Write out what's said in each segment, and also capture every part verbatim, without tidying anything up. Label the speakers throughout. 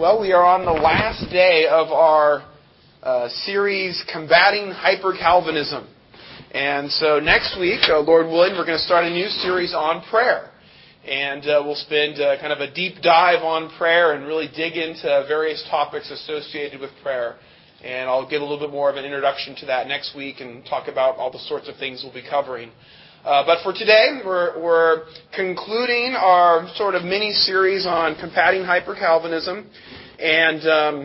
Speaker 1: Well, we are on the last day of our uh, series, Combating Hyper-Calvinism. And so next week, uh, Lord willing, we're going to start a new series on prayer. And uh, we'll spend uh, kind of a deep dive on prayer and really dig into various topics associated with prayer. And I'll give a little bit more of an introduction to that next week and talk about all the sorts of things we'll be covering. Uh, but for today, we're, we're concluding our sort of mini-series on combating hyper-Calvinism. And um,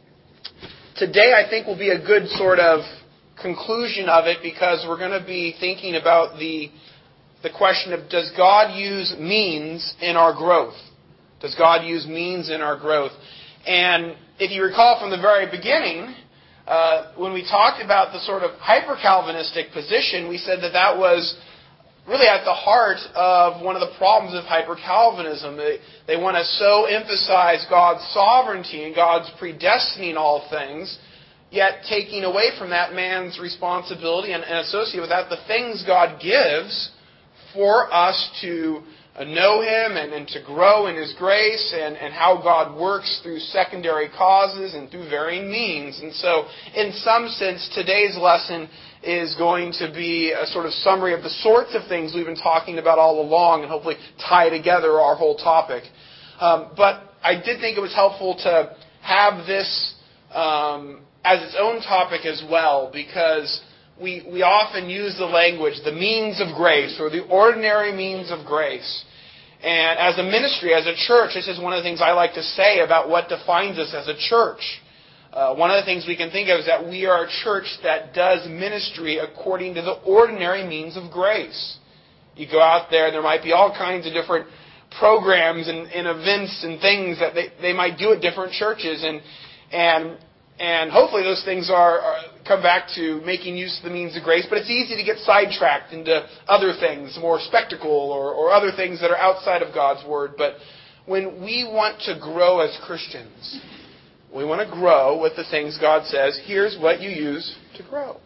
Speaker 1: today, I think, will be a good sort of conclusion of it because we're going to be thinking about the, the question of, does God use means in our growth? Does God use means in our growth? And if you recall from the very beginning, uh, when we talked about the sort of hyper-Calvinistic position, we said that that was really at the heart of one of the problems of hyper-Calvinism. They, they want to so emphasize God's sovereignty and God's predestining all things, yet taking away from that man's responsibility and, and associate with that the things God gives for us to know Him and, and to grow in His grace and, and how God works through secondary causes and through varying means. And so, in some sense, today's lesson is going to be a sort of summary of the sorts of things we've been talking about all along and hopefully tie together our whole topic. Um, but I did think it was helpful to have this um, as its own topic as well, because we, we often use the language, the means of grace, or the ordinary means of grace. And as a ministry, as a church, this is one of the things I like to say about what defines us as a church. Uh, one of the things we can think of is that we are a church that does ministry according to the ordinary means of grace. You go out there, there might be all kinds of different programs and, and events and things that they, they might do at different churches, and and and hopefully those things are, are come back to making use of the means of grace. But it's easy to get sidetracked into other things, more spectacle or, or other things that are outside of God's Word. But when we want to grow as Christians, we want to grow with the things God says, here's what you use to grow.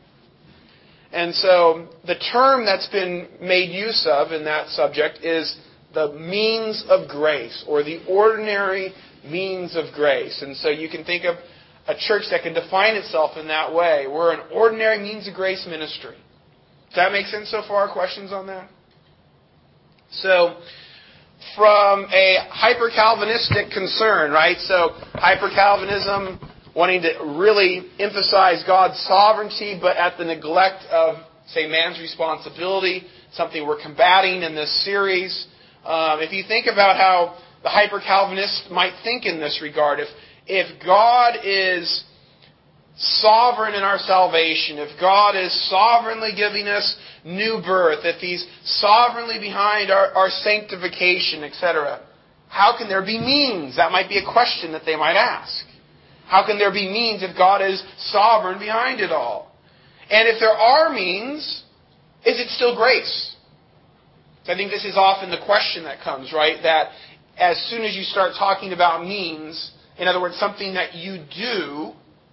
Speaker 1: And so the term that's been made use of in that subject is the means of grace, or the ordinary means of grace. And so you can think of a church that can define itself in that way. We're an ordinary means of grace ministry. Does that make sense so far? Questions on that? So, from a hyper-Calvinistic concern, right? So, hyper-Calvinism, wanting to really emphasize God's sovereignty, but at the neglect of, say, man's responsibility, something we're combating in this series. Um, if you think about how the hyper-Calvinist might think in this regard, if if God is sovereign in our salvation, if God is sovereignly giving us new birth, if He's sovereignly behind our, our sanctification, et cetera, how can there be means? That might be a question that they might ask. How can there be means if God is sovereign behind it all? And if there are means, is it still grace? So I think this is often the question that comes, right? That as soon as you start talking about means, in other words, something that you do,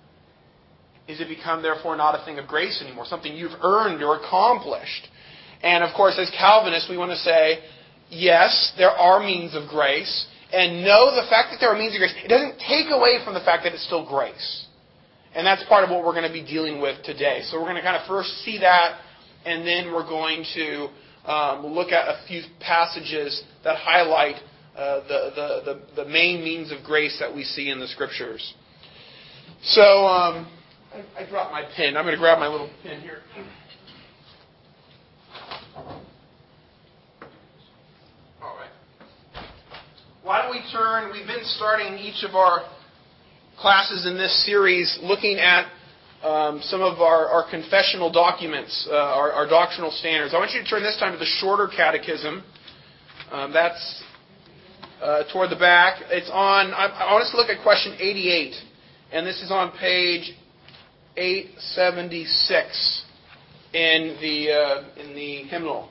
Speaker 1: is it become, therefore, not a thing of grace anymore, something you've earned or accomplished? And, of course, as Calvinists, we want to say, yes, there are means of grace, and no, the fact that there are means of grace, it doesn't take away from the fact that it's still grace. And that's part of what we're going to be dealing with today. So we're going to kind of first see that, and then we're going to um, look at a few passages that highlight Uh, the, the, the, the main means of grace that we see in the Scriptures. So, um, I, I dropped my pen. I'm going to grab my little pen here. All right. Why don't we turn, we've been starting each of our classes in this series looking at um, some of our, our confessional documents, uh, our, our doctrinal standards. I want you to turn this time to the Shorter Catechism. Um, that's Uh, toward the back. It's on, I, I want us to look at question eighty-eight. And this is on page eight seventy-six in the, uh, in the hymnal.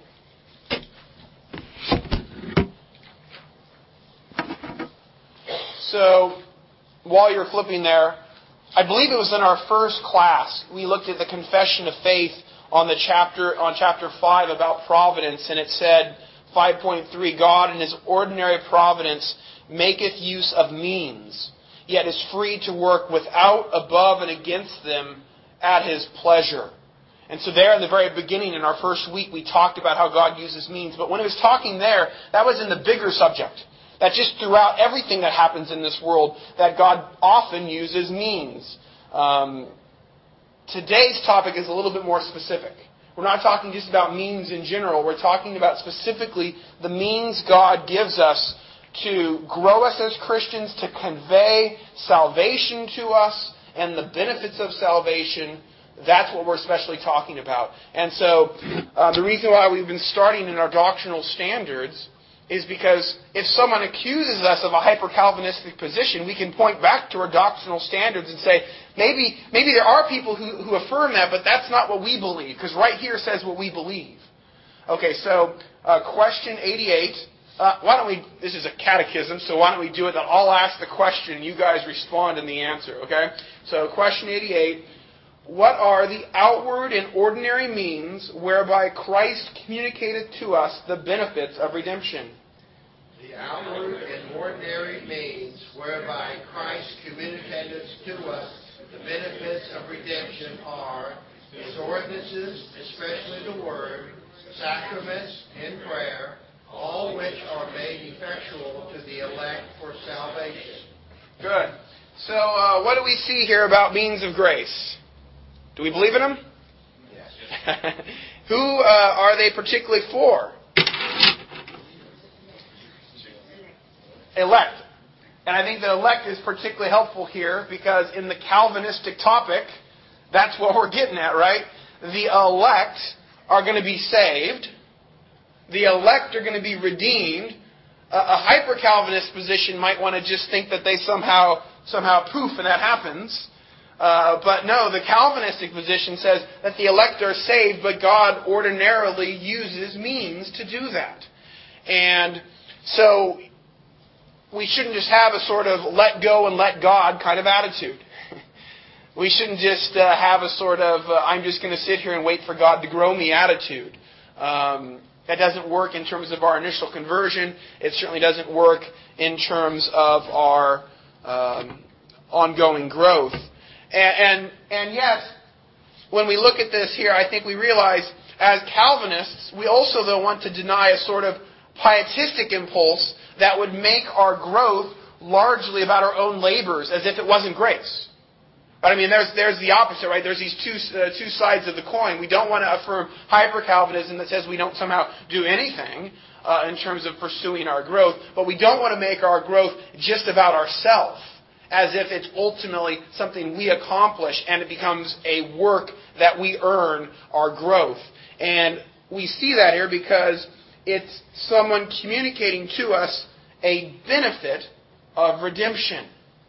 Speaker 1: So, while you're flipping there, I believe it was in our first class, we looked at the Confession of Faith on the chapter, on chapter five about providence, and it said, five point three, God in His ordinary providence maketh use of means, yet is free to work without, above, and against them at His pleasure. And so there in the very beginning, in our first week, we talked about how God uses means. But when it was talking there, that was in the bigger subject. That just throughout everything that happens in this world, that God often uses means. Um, today's topic is a little bit more specific. We're not talking just about means in general. We're talking about specifically the means God gives us to grow us as Christians, to convey salvation to us and the benefits of salvation. That's what we're especially talking about. And so uh, the reason why we've been starting in our doctrinal standards is because if someone accuses us of a hyper-Calvinistic position, we can point back to our doctrinal standards and say, maybe maybe there are people who, who affirm that, but that's not what we believe, because right here says what we believe. Okay, so uh, question eighty-eight. Uh, why don't we, this is a catechism, so why don't we do it? I'll ask the question, you guys respond in the answer, okay? So question eighty-eight. What are the outward and ordinary means whereby Christ communicated to us the benefits of redemption?
Speaker 2: The outward and ordinary means whereby Christ communicated to us the benefits of redemption are His ordinances, especially the Word, sacraments, and prayer, all which are made effectual to the elect for salvation.
Speaker 1: Good. So uh, what do we see here about means of grace? Do we believe in them?
Speaker 2: Yes.
Speaker 1: Who uh, are they particularly for? Elect. And I think the elect is particularly helpful here because in the Calvinistic topic, that's what we're getting at, right? The elect are going to be saved. The elect are going to be redeemed. A, a hyper-Calvinist position might want to just think that they somehow, somehow poof, and that happens. Uh, but no, the Calvinistic position says that the elect are saved, but God ordinarily uses means to do that. And so we shouldn't just have a sort of let go and let God kind of attitude. We shouldn't just uh, have a sort of uh, I'm just going to sit here and wait for God to grow me attitude. Um, that doesn't work in terms of our initial conversion. It certainly doesn't work in terms of our um, ongoing growth. And, and and yet, when we look at this here, I think we realize, as Calvinists, we also, though, want to deny a sort of pietistic impulse that would make our growth largely about our own labors, as if it wasn't grace. But I mean, there's there's the opposite, right? There's these two uh, two sides of the coin. We don't want to affirm hyper-Calvinism that says we don't somehow do anything uh, in terms of pursuing our growth, but we don't want to make our growth just about ourselves, as if it's ultimately something we accomplish and it becomes a work that we earn our growth. And we see that here because it's someone communicating to us a benefit of redemption.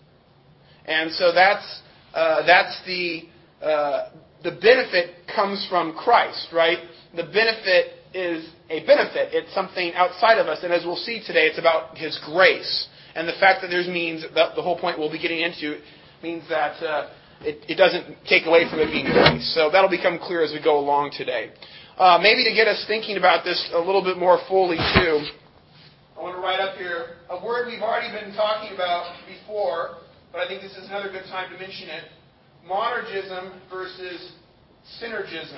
Speaker 1: And so that's uh, that's the uh, the benefit comes from Christ, right? The benefit is a benefit. It's something outside of us. And as we'll see today, it's about His grace. And the fact that there's means, that the whole point we'll be getting into, means that uh, it, it doesn't take away from it being grace. So that'll become clear as we go along today. Uh, maybe to get us thinking about this a little bit more fully, too, I want to write up here a word we've already been talking about before, but I think this is another good time to mention it. Monergism versus synergism.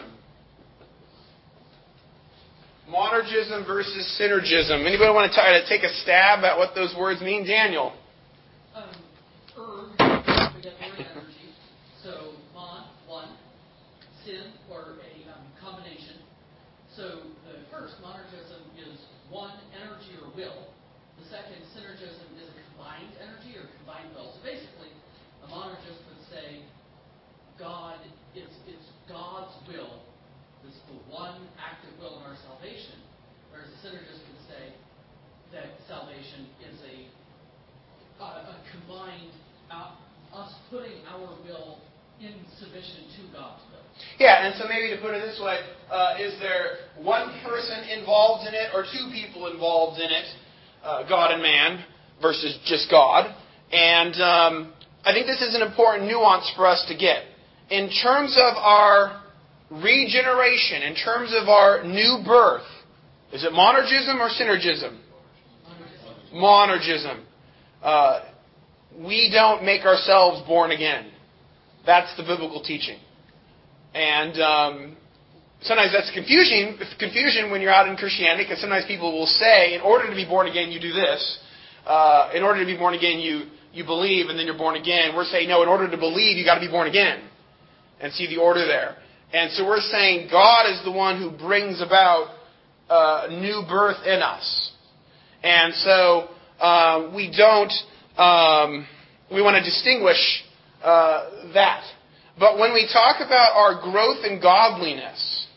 Speaker 1: Monergism versus synergism. Anybody want to try to take a stab at what those words mean? Daniel.
Speaker 3: Um, erg, we get the word energy. So, mon, one. Syn, or a um, combination. So, the first, monergism, is one energy or will. The second, synergism, is a combined energy or combined will. So, basically, a monergist would say, God, it's, it's God's will. This is the one active will in our salvation, whereas a synergist would say that salvation is a, uh, a combined, uh, us putting our will in submission to God's will.
Speaker 1: Yeah, and so maybe to put it this way, uh, is there one person involved in it or two people involved in it, uh, God and man, versus just God? And um, I think this is an important nuance for us to get. In terms of our regeneration, in terms of our new birth, is it monergism or synergism? Monergism. Uh, we don't make ourselves born again. That's the biblical teaching. And um, sometimes that's confusing, confusion when you're out in Christianity, because sometimes people will say, in order to be born again, you do this. Uh, in order to be born again, you, you believe, and then you're born again. We're saying, no, in order to believe, you got to be born again. And see the order there. And so we're saying God is the one who brings about uh, new birth in us. And so uh, we don't, um, we want to distinguish uh, that. But when we talk about our growth in godliness,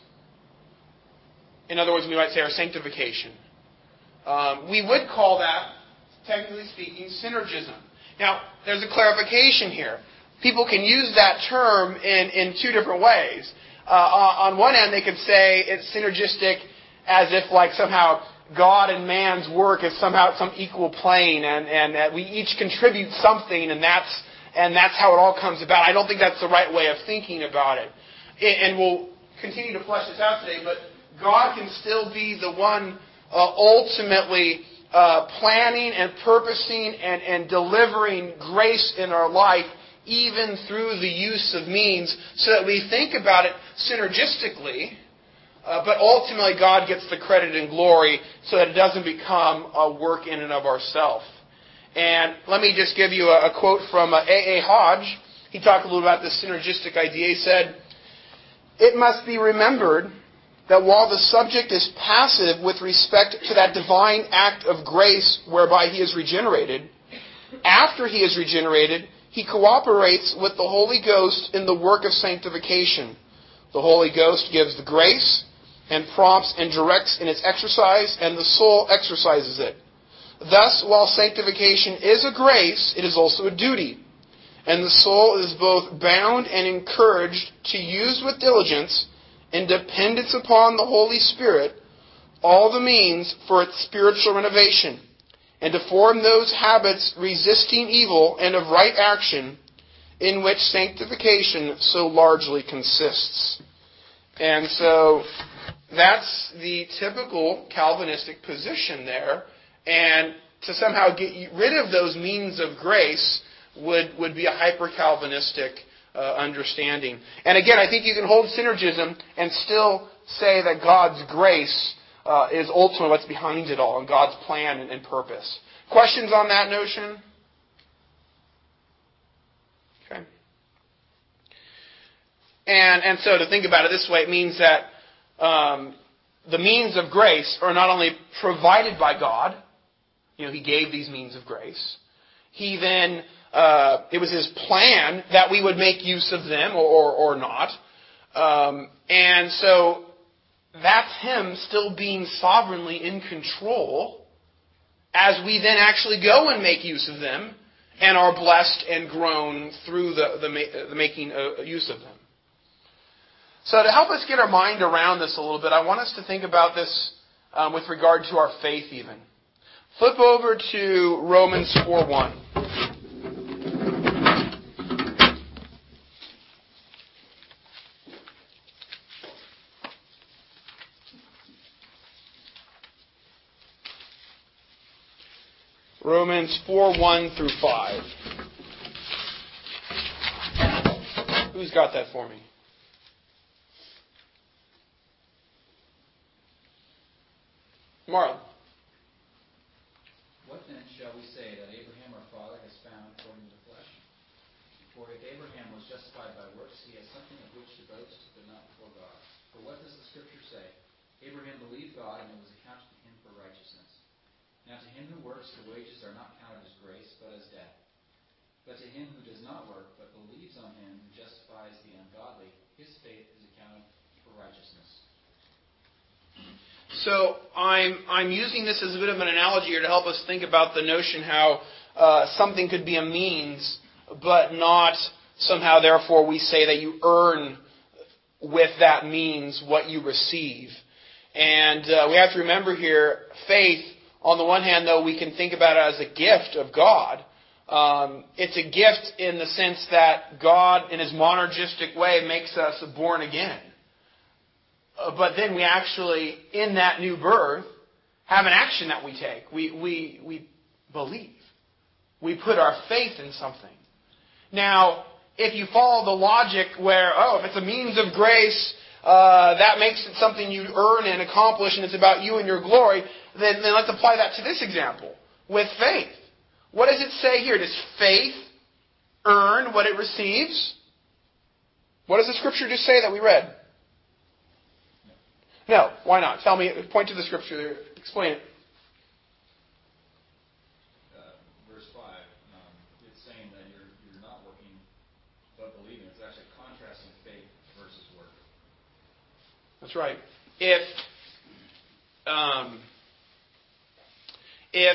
Speaker 1: in other words, we might say our sanctification, um, we would call that, technically speaking, synergism. Now, there's a clarification here. People can use that term in, in two different ways. Uh, on one end, they could say it's synergistic as if like somehow God and man's work is somehow at some equal plane, and, and that we each contribute something, and that's and that's how it all comes about. I don't think that's the right way of thinking about it. And we'll continue to flesh this out today, but God can still be the one uh, ultimately uh, planning and purposing and, and delivering grace in our life, even through the use of means, so that we think about it synergistically, uh, but ultimately God gets the credit and glory, so that it doesn't become a work in and of ourselves. And let me just give you a, a quote from uh, A A Hodge. He talked a little about this synergistic idea. He said, "It must be remembered that while the subject is passive with respect to that divine act of grace whereby he is regenerated, after he is regenerated, he cooperates with the Holy Ghost in the work of sanctification. The Holy Ghost gives the grace and prompts and directs in its exercise, and the soul exercises it. Thus, while sanctification is a grace, it is also a duty, and the soul is both bound and encouraged to use with diligence, in dependence upon the Holy Spirit, all the means for its spiritual renovation, and to form those habits resisting evil and of right action, in which sanctification so largely consists." And so that's the typical Calvinistic position there. And to somehow get rid of those means of grace would, would be a hyper-Calvinistic uh, understanding. And again, I think you can hold synergism and still say that God's grace uh, is ultimately what's behind it all, and God's plan and, and purpose. Questions on that notion? Okay. And, and so to think about it this way, it means that um, the means of grace are not only provided by God. You know, He gave these means of grace. He then, uh, it was His plan that we would make use of them or, or, or not. Um, and so that's Him still being sovereignly in control as we then actually go and make use of them and are blessed and grown through the, the, the making uh, use of them. So to help us get our mind around this a little bit, I want us to think about this um, with regard to our faith even. Flip over to Romans four one. Romans four one through five. Who's got that for me? Marlon.
Speaker 4: What then shall we say that Abraham our father has found according to the flesh? For if Abraham was justified by works, he has something of which to boast, but not before God. For what does the Scripture say? Abraham believed God, and it was accounted to him for righteousness. Now to him who works, the wages are not counted as grace, but as debt. But to him who does not work, but believes on him who justifies the ungodly, his faith is accounted for righteousness.
Speaker 1: So I'm I'm using this as a bit of an analogy here to help us think about the notion how uh, something could be a means, but not somehow therefore we say that you earn with that means what you receive. And uh, we have to remember here, faith, on the one hand, though, we can think about it as a gift of God. Um, it's a gift in the sense that God, in His monergistic way, makes us born again. Uh, but then we actually, in that new birth, have an action that we take. We we we believe. We put our faith in something. Now, if you follow the logic where, oh, if it's a means of grace, uh, that makes it something you earn and accomplish, and it's about you and your glory, then, then let's apply that to this example with faith. What does it say here? Does faith earn what it receives? What does the scripture just say that we read? No. Why not? Tell me. Point to the scripture there. Explain it.
Speaker 4: Uh, verse five. Um, it's saying that you're you're not working but believing. It's actually contrasting faith versus work.
Speaker 1: That's right. If um, if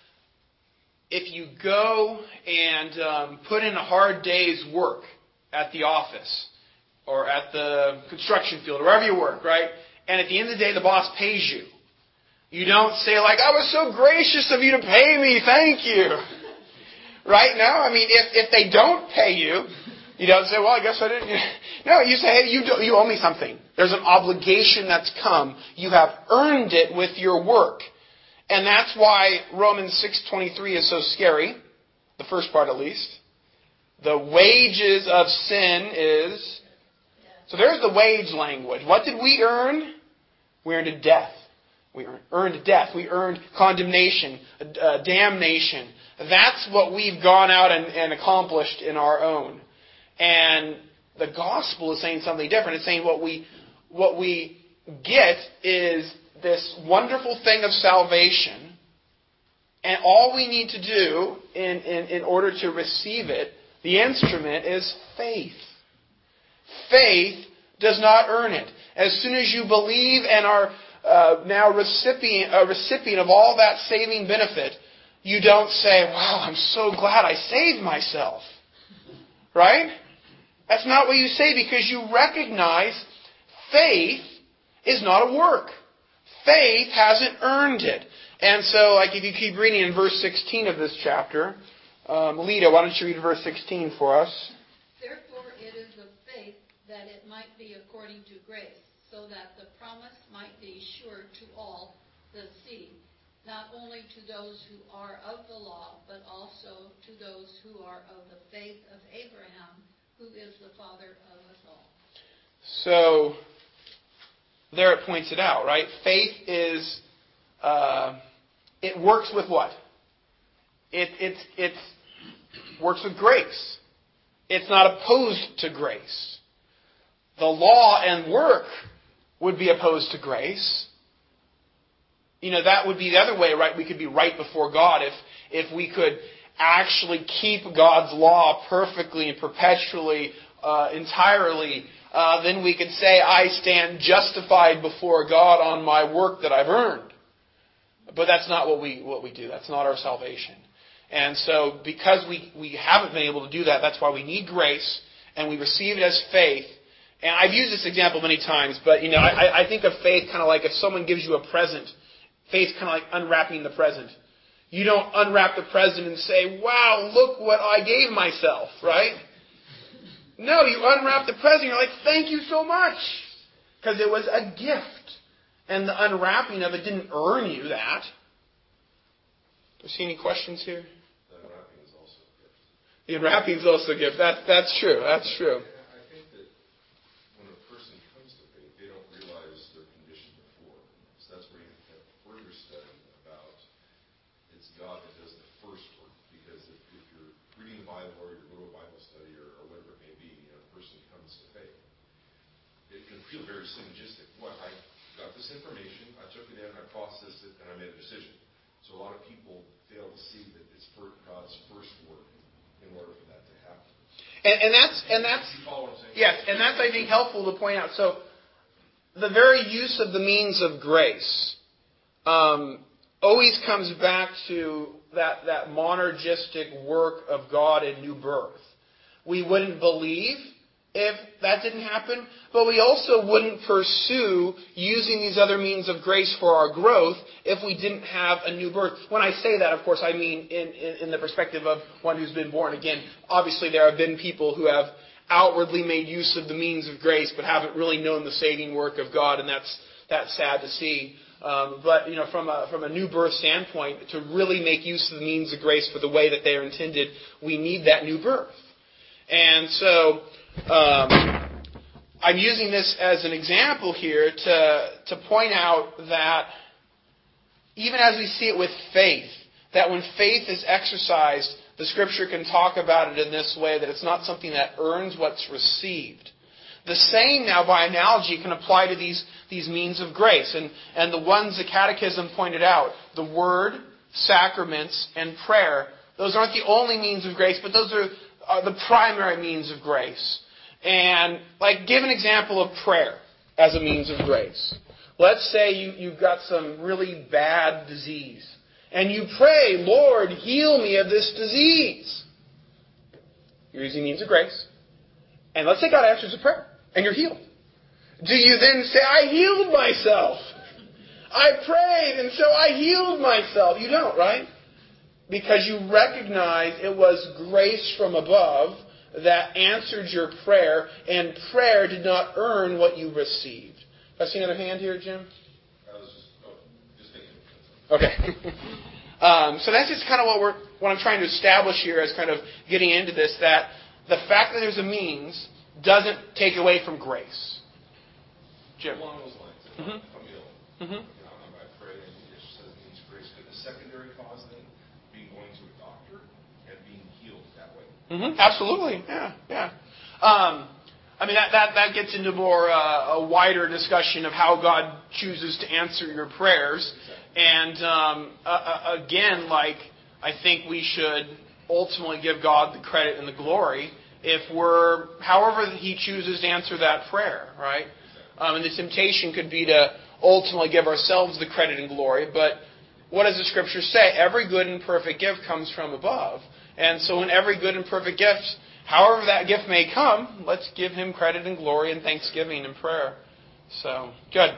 Speaker 1: if you go and um, put in a hard day's work at the office or at the construction field, or wherever you work, right? And at the end of the day, the boss pays you. You don't say like, "I was so gracious of you to pay me, thank you." Right? No, I mean, if if they don't pay you, you don't say, "Well, I guess I didn't." No, you say, "Hey, you do, you owe me something. There's an obligation that's come. You have earned it with your work." And that's why Romans six twenty-three is so scary, the first part at least. The wages of sin is... So there's the wage language. What did we earn? We earned a death. We earned death. We earned condemnation, uh, damnation. That's what we've gone out and, and accomplished in our own. And the gospel is saying something different. It's saying what we what we get is this wonderful thing of salvation, and all we need to do in, in, in order to receive it, the instrument, is faith. Faith does not earn it. As soon as you believe and are uh, now recipient, a recipient of all that saving benefit, you don't say, "Wow, I'm so glad I saved myself." Right? That's not what you say, because you recognize faith is not a work. Faith hasn't earned it. And so, like, if you keep reading in verse sixteen of this chapter, um, Lita, why don't you read verse sixteen for us?
Speaker 5: Therefore it is of faith that it might be according to grace, so that the promise might be sure to all the seed, not only to those who are of the law, but also to those who are of the faith of Abraham, who is the father of us all.
Speaker 1: So, there it points it out, right? Faith is, uh, it works with what? It it's it's works with grace. It's not opposed to grace. The law and work would be opposed to grace. You know, that would be the other way, right? We could be right before God if if we could actually keep God's law perfectly and perpetually, uh, entirely. Uh, then we could say, "I stand justified before God on my work that I've earned." But that's not what we what we do. That's not our salvation. And so, because we, we haven't been able to do that, that's why we need grace, and we receive it as faith. And I've used this example many times, but you know, I, I think of faith kind of like if someone gives you a present. Faith's kind of like unwrapping the present. You don't unwrap the present and say, "Wow, look what I gave myself," right? No, you unwrap the present, you're like, "Thank you so much." Because it was a gift. And the unwrapping of it didn't earn you that. Do you see any questions here?
Speaker 6: The unwrapping is also a gift.
Speaker 1: The unwrapping is also a gift. That, that's true. That's true.
Speaker 6: I think that when a person comes to faith, they don't realize their condition before. So that's where you have further study about it's God that does the first work. Because if, if you're reading the Bible or you go to a Bible study or, or whatever it may be, you know, a person comes to faith, it can feel very synergistic. What I got this information, I took it in, I processed it, and I made a decision. So a lot of people fail to see that it's for God's first work in order for that to happen.
Speaker 1: And, and that's and that's
Speaker 6: you follow what I'm saying?
Speaker 1: yes, and that's I think helpful to point out. So the very use of the means of grace um, always comes back to that that monergistic work of God in new birth. We wouldn't believe if that didn't happen, but we also wouldn't pursue using these other means of grace for our growth if we didn't have a new birth. When I say that, of course, I mean in, in, in the perspective of one who's been born again. Obviously, there have been people who have outwardly made use of the means of grace but haven't really known the saving work of God, and that's that's sad to see. Um, but, you know, from a, from a new birth standpoint, to really make use of the means of grace for the way that they are intended, we need that new birth. And so, um, I'm using this as an example here to, to point out that even as we see it with faith, that when faith is exercised, the Scripture can talk about it in this way, that it's not something that earns what's received. The same now, by analogy, can apply to these, these means of grace. And, and the ones the Catechism pointed out, the Word, sacraments, and prayer, those aren't the only means of grace, but those are, are the primary means of grace. And, like, give an example of prayer as a means of grace. Let's say you, you've got some really bad disease. And you pray, Lord, heal me of this disease. You're using means of grace. And let's say God answers the prayer, and you're healed. Do you then say, I healed myself? I prayed, and so I healed myself. You don't, right? Because you recognize it was grace from above that answered your prayer, and prayer did not earn what you received. I see another hand here, Jim?
Speaker 6: I was just, oh, just thinking.
Speaker 1: Okay. um, so that's just kind of what we're, what I'm trying to establish here as kind of getting into this, that the fact that there's a means doesn't take away from grace. Jim?
Speaker 6: Along those lines, if,
Speaker 1: Mm-hmm.
Speaker 6: if I'm ill,
Speaker 1: Mm-hmm.
Speaker 6: you know, I pray and it says it means grace. Could the secondary cause then be going to a doctor and being healed that way?
Speaker 1: Mm-hmm. Absolutely. Yeah, yeah. Um, I mean, that, that, that gets into more uh, a wider discussion of how God chooses to answer your prayers. And um, uh, again, like, I think we should ultimately give God the credit and the glory if we're, however He chooses to answer that prayer, right? Um, and the temptation could be to ultimately give ourselves the credit and glory. But what does the Scripture say? Every good and perfect gift comes from above. And so in every good and perfect gift, however that gift may come, let's give Him credit and glory and thanksgiving and prayer. So, good.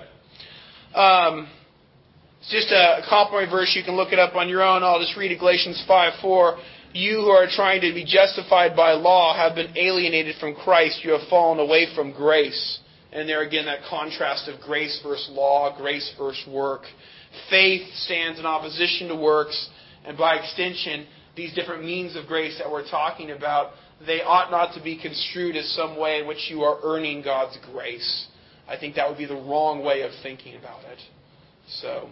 Speaker 1: Um, it's just a complimentary verse. You can look it up on your own. I'll just read it, Galatians five four. You who are trying to be justified by law have been alienated from Christ. You have fallen away from grace. And there again, that contrast of grace versus law, grace versus work. Faith stands in opposition to works, and by extension, these different means of grace that we're talking about, they ought not to be construed as some way in which you are earning God's grace. I think that would be the wrong way of thinking about it. So,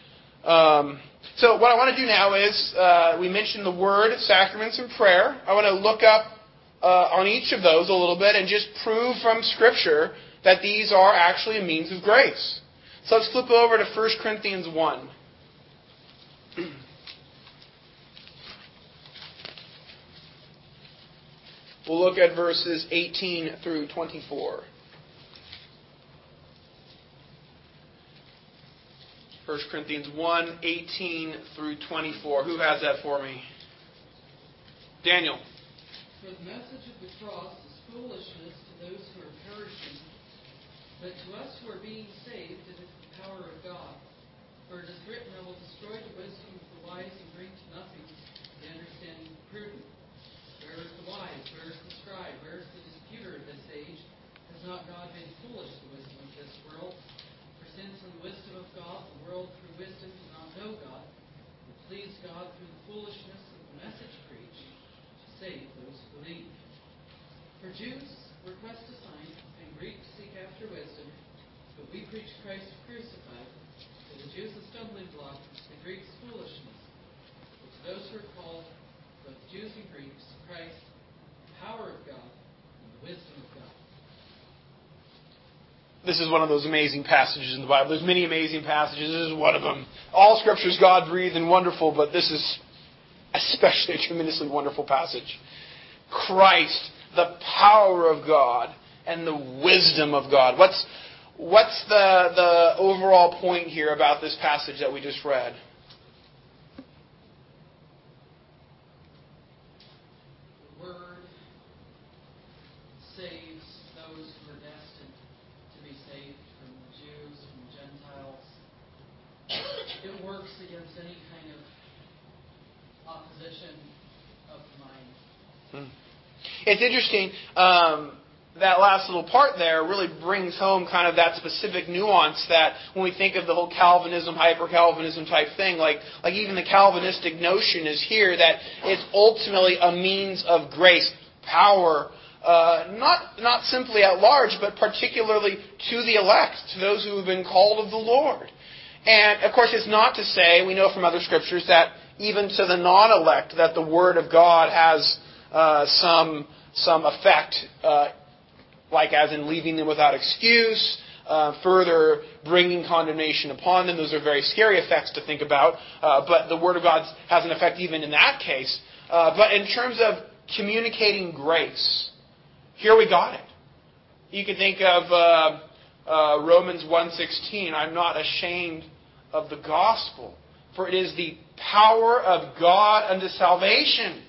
Speaker 1: um, so what I want to do now is, uh, we mentioned the Word, sacraments, and prayer. I want to look up uh, on each of those a little bit and just prove from Scripture that these are actually a means of grace. So let's flip over to First Corinthians one. We'll look at verses eighteen through twenty-four. First Corinthians one, eighteen through twenty-four. Who has that for me? Daniel.
Speaker 3: For the message of the cross is foolishness to those who are perishing, but to us who are being saved it is the power of God. For it is written, I will destroy the wisdom of the wise and bring to nothing the understanding of the prudent. Where is the wise? Where is the scribe? Where is the disputer of this age? Has not God made foolish the wisdom of this world? For since in the wisdom of God the world through wisdom does not know God, it pleased God through the foolishness of the message preached to save those who believe. For Jews request a sign, and Greeks seek after wisdom, but we preach Christ crucified. For the Jews a stumbling block, the Greeks foolishness. But to those who are called, both Jews and Greeks, Christ, the power of God, and the wisdom of God.
Speaker 1: This is one of those amazing passages in the Bible. There's many amazing passages. This is one of them. All Scripture is God-breathed and wonderful, but this is especially a tremendously wonderful passage. Christ, the power of God, and the wisdom of God. What's what's the the overall point here about this passage that we just read?
Speaker 3: The Word saves those who are destined to be saved from Jews, from Gentiles. It works against any kind of opposition of the mind.
Speaker 1: Hmm. It's interesting. Um, that last little part there really brings home kind of that specific nuance that when we think of the whole Calvinism, hyper-Calvinism type thing, like, like even the Calvinistic notion is here that it's ultimately a means of grace, power, uh, not, not simply at large, but particularly to the elect, to those who have been called of the Lord. And, of course, it's not to say, we know from other scriptures, that even to the non-elect, that the Word of God has uh, some, some effect, uh, like as in leaving them without excuse, uh, further bringing condemnation upon them. Those are very scary effects to think about, uh, but the Word of God has an effect even in that case. Uh, but in terms of communicating grace, here we got it. You can think of uh, uh, Romans one sixteen, I'm not ashamed of the gospel, for it is the power of God unto salvation.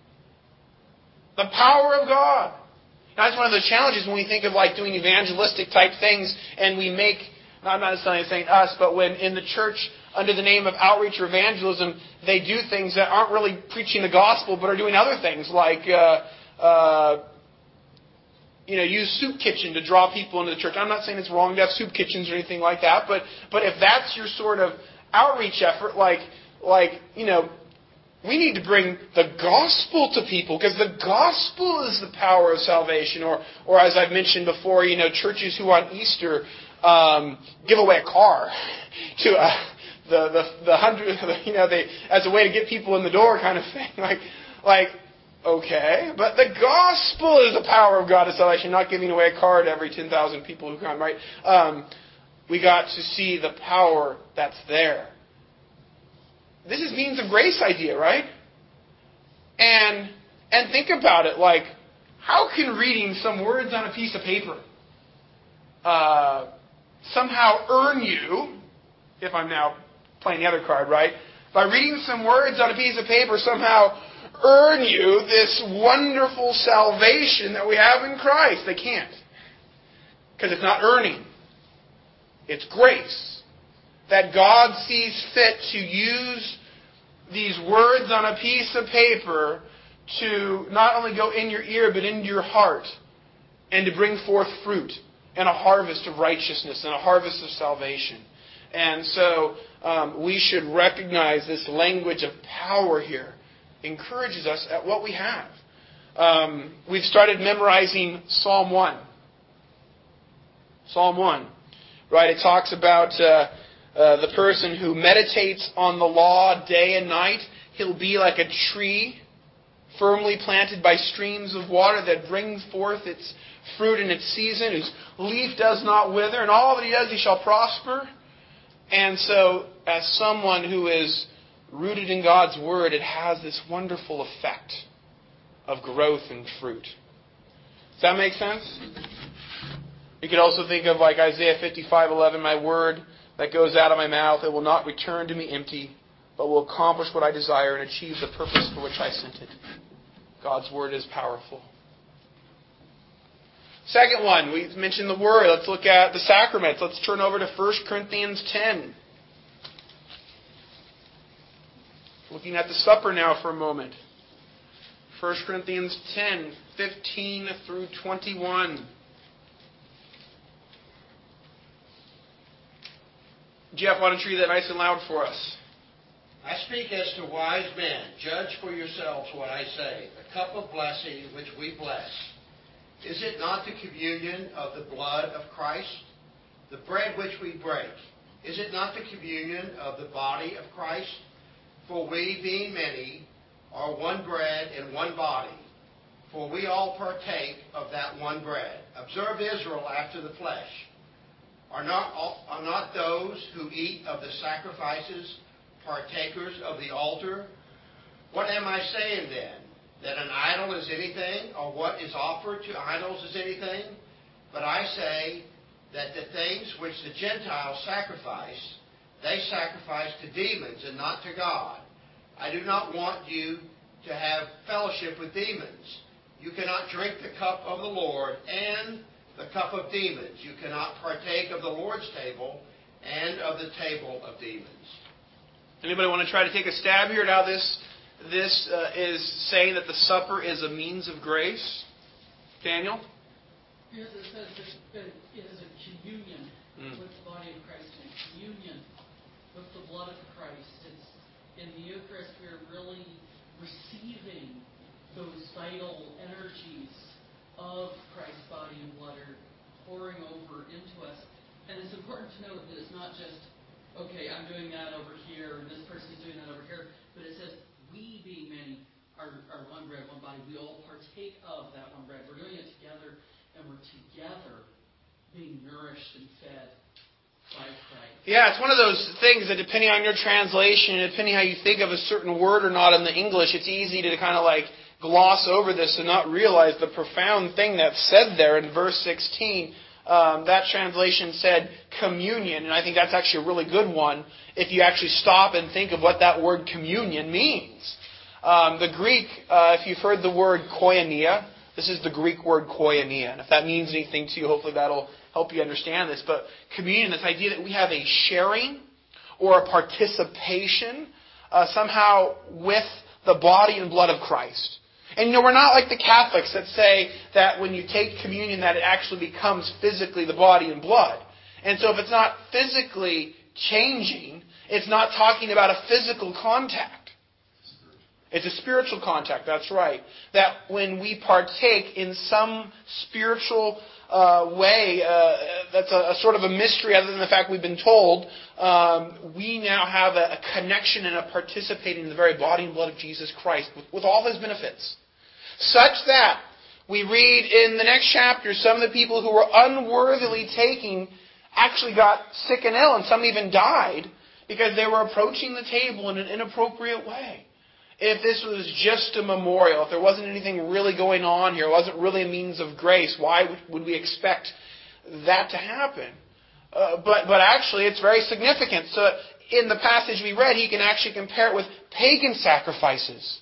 Speaker 1: The power of God. Now, that's one of the challenges when we think of like doing evangelistic type things, and we make, I'm not necessarily saying us, but when in the church, under the name of outreach or evangelism, they do things that aren't really preaching the gospel, but are doing other things, like, uh, uh, you know, use soup kitchen to draw people into the church. I'm not saying it's wrong to have soup kitchens or anything like that, but but if that's your sort of outreach effort, like, like you know, we need to bring the gospel to people, because the gospel is the power of salvation. Or, or as I've mentioned before, you know, churches who on Easter um, give away a car to uh, the the the hundred, you know, they as a way to get people in the door, kind of thing. Like, like, okay, but the gospel is the power of God of salvation. Not giving away a car to every ten thousand people who come, right? Um, we got to see the power that's there. This is means of grace idea, right? And and think about it, like, how can reading some words on a piece of paper uh, somehow earn you, if I'm now playing the other card, right? By reading some words on a piece of paper somehow earn you this wonderful salvation that we have in Christ? They can't. Because it's not earning. It's grace. That God sees fit to use these words on a piece of paper to not only go in your ear, but into your heart, and to bring forth fruit and a harvest of righteousness and a harvest of salvation. And so um, we should recognize this language of power here encourages us at what we have. Um, we've started memorizing Psalm one. Psalm one. Right? It talks about uh, uh, the person who meditates on the law day and night. He'll be like a tree firmly planted by streams of water that brings forth its fruit in its season, whose leaf does not wither, and all that he does he shall prosper. And so, as someone who is rooted in God's Word, it has this wonderful effect of growth and fruit. Does that make sense? You could also think of like Isaiah fifty-five eleven, my word that goes out of my mouth, it will not return to me empty, but will accomplish what I desire and achieve the purpose for which I sent it. God's Word is powerful. Second one, we mentioned the Word. Let's look at the sacraments. Let's turn over to First Corinthians ten. Looking at the supper now for a moment. First Corinthians ten, fifteen through twenty-one. Jeff, why don't you read that nice and loud for us?
Speaker 2: I speak as to wise men. Judge for yourselves what I say. The cup of blessing which we bless, is it not the communion of the blood of Christ? The bread which we break, is it not the communion of the body of Christ? For we, being many, are one bread and one body. For we all partake of that one bread. Observe Israel after the flesh. Are not, all, are not those who eat of the sacrifices partakers of the altar? What am I saying then? That an idol is anything, or what is offered to idols is anything? But I say that the things which the Gentiles sacrifice, they sacrifice to demons and not to God. I do not want you to have fellowship with demons. You cannot drink the cup of the Lord and the cup of demons. You cannot partake of the Lord's table and of the table of demons.
Speaker 1: Anybody want to try to take a stab here at how this, this uh, is saying that the supper is a means of grace? Daniel?
Speaker 3: Yes, it says that it is a communion
Speaker 1: Mm.
Speaker 3: with the body of Christ and a communion with the blood of Christ. It's in the Eucharist we're really receiving those vital energies of Christ's body and blood are pouring over into us. And it's important to note that it's not just, okay, I'm doing that over here, and this person's doing that over here, but it says, we being many are, are one bread, one body. We all partake of that one bread. We're doing it together, and we're together being nourished and fed by Christ.
Speaker 1: Yeah, it's one of those things that depending on your translation, and depending how you think of a certain word or not in the English, it's easy to kind of like gloss over this and not realize the profound thing that's said there in verse sixteen. Um, that translation said communion, and I think that's actually a really good one if you actually stop and think of what that word communion means. Um, the Greek, uh, if you've heard the word koinonia, this is the Greek word koinonia, and if that means anything to you, hopefully that'll help you understand this. But communion, this idea that we have a sharing or a participation uh, somehow with the body and blood of Christ. And you know, we're not like the Catholics that say that when you take communion that it actually becomes physically the body and blood. And so if it's not physically changing, it's not talking about a physical contact. It's a spiritual contact, that's right. That when we partake in some spiritual uh, way, uh, that's a, a sort of a mystery other than the fact we've been told, um, we now have a, a connection and a participating in the very body and blood of Jesus Christ with, with all His benefits. Such that we read in the next chapter, some of the people who were unworthily taking actually got sick and ill, and some even died because they were approaching the table in an inappropriate way. If this was just a memorial, if there wasn't anything really going on here, it wasn't really a means of grace, why would we expect that to happen? Uh, but, but actually, it's very significant. So in the passage we read, he can actually compare it with pagan sacrifices.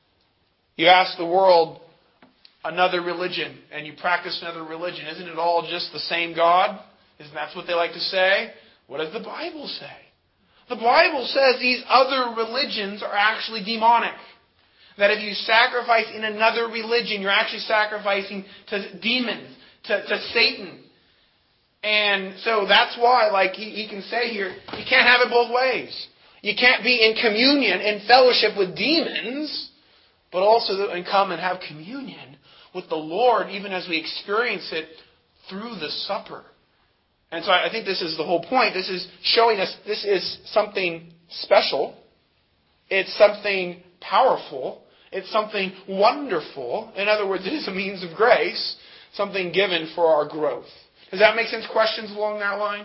Speaker 1: You ask the world another religion, and you practice another religion. Isn't it all just the same God? Isn't that what they like to say? What does the Bible say? The Bible says these other religions are actually demonic. That if you sacrifice in another religion, you're actually sacrificing to demons, to, to Satan. And so that's why, like he, he can say here, you can't have it both ways. You can't be in communion, in fellowship with demons, but also and come and have communion with the Lord, even as we experience it through the supper. And so I think this is the whole point. This is showing us this is something special. It's something powerful. It's something wonderful. In other words, it is a means of grace, something given for our growth. Does that make sense? Questions along that line?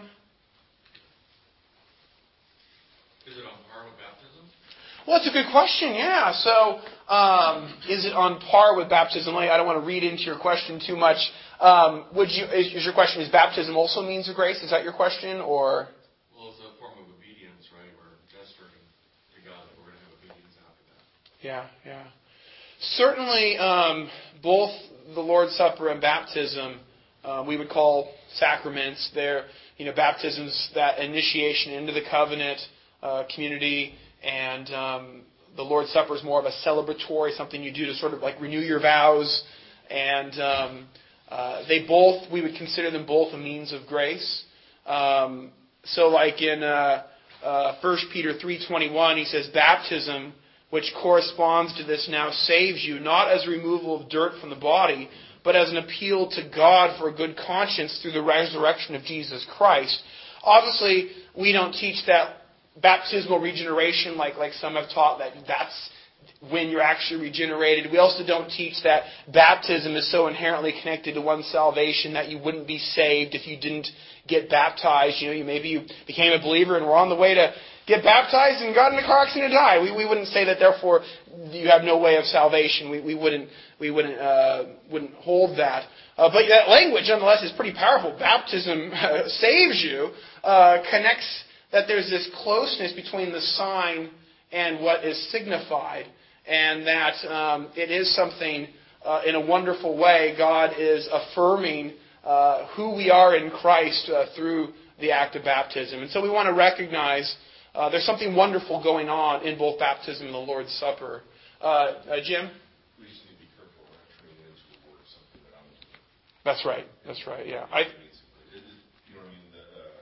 Speaker 6: Is it on par with baptism?
Speaker 1: Well, it's a good question, yeah. So, um, is it on par with baptism? I don't want to read into your question too much. Um, would you? Is, is your question, is baptism also a means of grace? Is that your question, or?
Speaker 6: Well, it's a form of obedience, right? We're gesturing to God that we're going to have obedience after that.
Speaker 1: Yeah, yeah. Certainly, um, both the Lord's Supper and baptism, uh, we would call sacraments. They're, you know, baptism's that initiation into the covenant uh, community, and um, the Lord's Supper is more of a celebratory, something you do to sort of like renew your vows. And um, uh, they both, we would consider them both a means of grace. Um, so like in uh, uh, First Peter three twenty-one, he says, baptism, which corresponds to this, now saves you, not as removal of dirt from the body, but as an appeal to God for a good conscience through the resurrection of Jesus Christ. Obviously, we don't teach that baptismal regeneration like, like some have taught, that that's when you're actually regenerated. We also don't teach that baptism is so inherently connected to one's salvation that you wouldn't be saved if you didn't get baptized. You know, you maybe you became a believer and were on the way to get baptized and got in a car accident and died. We we wouldn't say that therefore you have no way of salvation. We we wouldn't we wouldn't uh, wouldn't hold that. Uh, but that language, nonetheless, is pretty powerful. Baptism uh, saves you, uh, connects that there's this closeness between the sign and what is signified, and that um, it is something uh, in a wonderful way. God is affirming uh, who we are in Christ uh, through the act of baptism. And so we want to recognize uh, there's something wonderful going on in both baptism and the Lord's Supper. Uh, uh, Jim?
Speaker 6: We just need to be careful we're not turning it into a word of something that I'm doing.
Speaker 1: That's right. That's right. Yeah. I.
Speaker 6: It- it- You know what I mean? The, uh,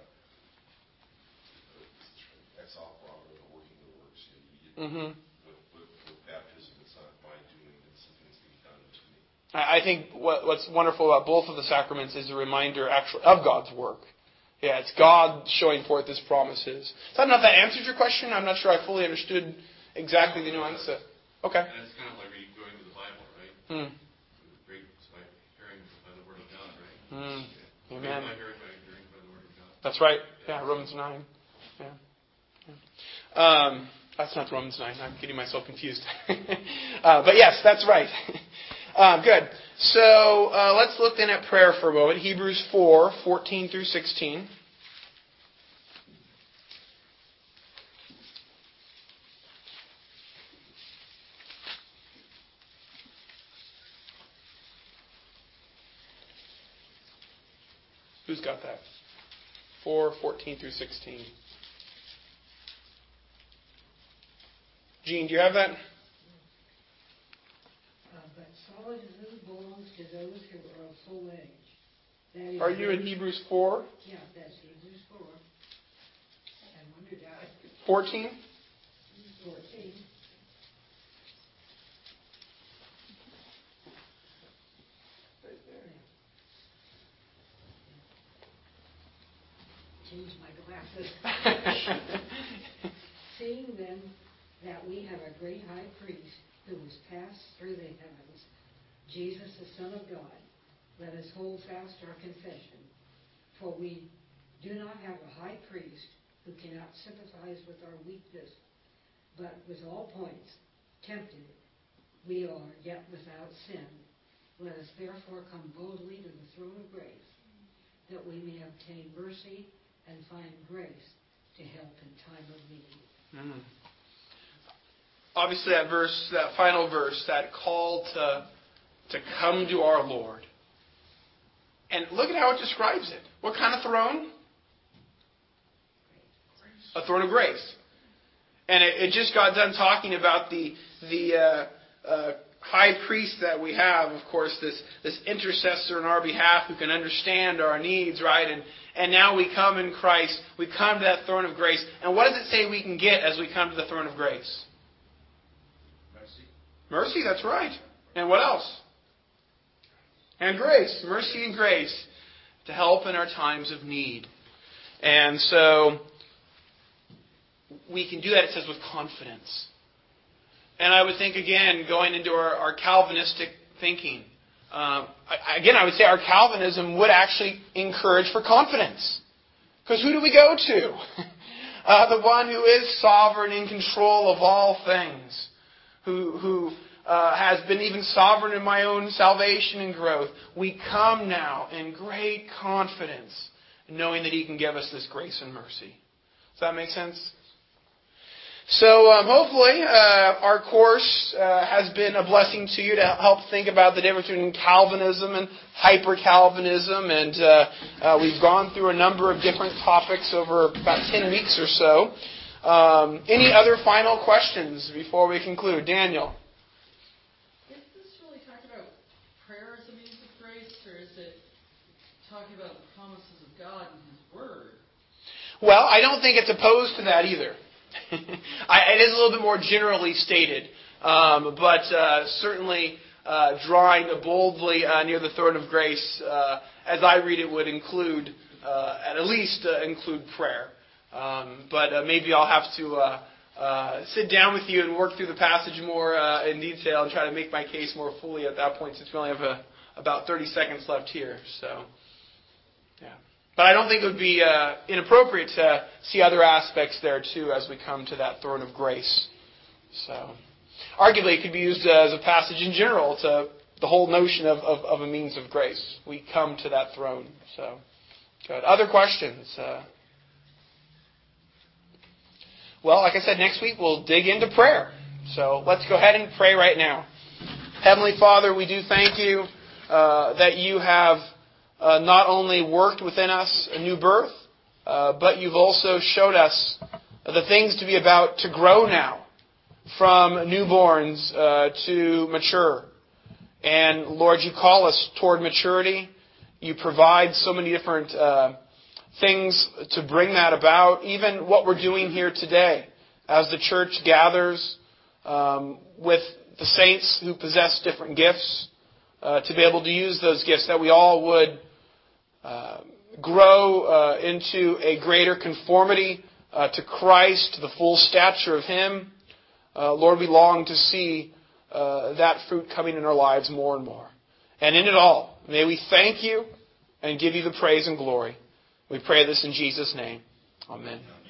Speaker 6: ex opera, the working of the works. You know, you get,
Speaker 1: Mm-hmm.
Speaker 6: with, with, with baptism, it's not my doing, it's something that's being done to me.
Speaker 1: I I think what, what's wonderful about both of the sacraments is a reminder actually of God's work. Yeah, it's God showing forth His promises. So I don't know if that answers your question. I'm not sure I fully understood exactly the nuance. Okay.
Speaker 7: And it's kind of like reading, going to the Bible, right?
Speaker 1: Hmm.
Speaker 7: Great by hearing by the Word of God, right?
Speaker 1: Mm.
Speaker 7: Yeah.
Speaker 1: Amen.
Speaker 7: By hearing by hearing by the Word of God.
Speaker 1: That's right. Yeah, Romans nine. Yeah. yeah. Um, that's not Romans nine. I'm getting myself confused. uh, but yes, that's right. um, good. So uh, let's look then at prayer for a moment. Hebrews four, fourteen through sixteen. Who's got that? four, fourteen through sixteen. Gene, do you have that?
Speaker 8: Uh, but solitude belongs to those who are of full age. That is
Speaker 1: Are you in Hebrews four?
Speaker 8: Yeah, that's Hebrews four. I wondered how.
Speaker 1: fourteen?
Speaker 8: fourteen.
Speaker 1: Right there.
Speaker 8: Change my glasses. Seeing then that we have a great high priest who was passed through the heavens, Jesus the Son of God, let us hold fast our confession. For we do not have a high priest who cannot sympathize with our weakness, but with all points tempted, we are yet without sin. Let us therefore come boldly to the throne of grace, that we may obtain mercy and find grace to help in time of need.
Speaker 1: Mm. Obviously, that verse, that final verse, that call to to come to our Lord. And look at how it describes it. What kind of throne? A throne of grace. And it, it just got done talking about the the uh, uh, high priest that we have, of course, this this intercessor on our behalf who can understand our needs, right? And and now we come in Christ, we come to that throne of grace. And what does it say we can get as we come to the throne of grace?
Speaker 4: Mercy.
Speaker 1: Mercy, that's right. And what else? And grace. Mercy and grace to help in our times of need. And so we can do that, it says, with confidence. And I would think, again, going into our, our Calvinistic thinking, um, I, again, I would say our Calvinism would actually encourage for confidence. Because who do we go to? uh, the one who is sovereign in control of all things, who who uh, has been even sovereign in my own salvation and growth. We come now in great confidence, knowing that He can give us this grace and mercy. Does that make sense? So um, hopefully uh, our course uh, has been a blessing to you to help think about the difference between Calvinism and hyper-Calvinism. And uh, uh, we've gone through a number of different topics over about ten weeks or so. Um, any other final questions before we conclude? Daniel?
Speaker 3: Is this really talking about prayer as a means of grace, or is it talking about the promises of God and His Word?
Speaker 1: Well, I don't think it's opposed to that either. I, it is a little bit more generally stated, um, but uh, certainly uh, drawing boldly uh, near the throne of grace, uh, as I read it, would include, uh, at least uh, include prayer. Um, but uh, maybe I'll have to uh, uh, sit down with you and work through the passage more uh, in detail and try to make my case more fully at that point, since we only have a, about thirty seconds left here. So, yeah. But I don't think it would be uh, inappropriate to see other aspects there, too, as we come to that throne of grace. So, arguably, it could be used as a passage in general to the whole notion of, of, of a means of grace. We come to that throne. So, good. Other questions? Uh, well, like I said, next week we'll dig into prayer. So, let's go ahead and pray right now. Heavenly Father, we do thank you uh, that you have Uh, not only worked within us a new birth, uh, but you've also showed us the things to be about to grow now from newborns uh, to mature. And Lord, you call us toward maturity. you provide so many different uh, things to bring that about. Even what we're doing here today as the church gathers um, with the saints who possess different gifts, uh, to be able to use those gifts, that we all would uh, grow uh, into a greater conformity uh, to Christ, to the full stature of Him. Uh, Lord, we long to see uh, that fruit coming in our lives more and more. And in it all, may we thank You and give You the praise and glory. We pray this in Jesus' name. Amen.